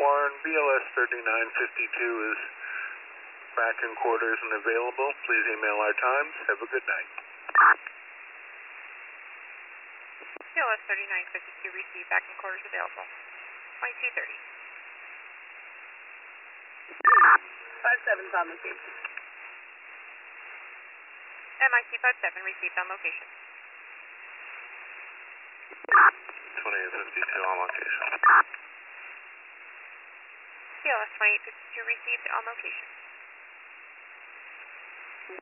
Warren, BLS 3952 is back in quarters and available. Please email our times. Have a good night. BLS 3952 received, back in quarters available. 2230. 57's on location. MIC 57 received on location. 2852 on location. BLS 2852 received on location.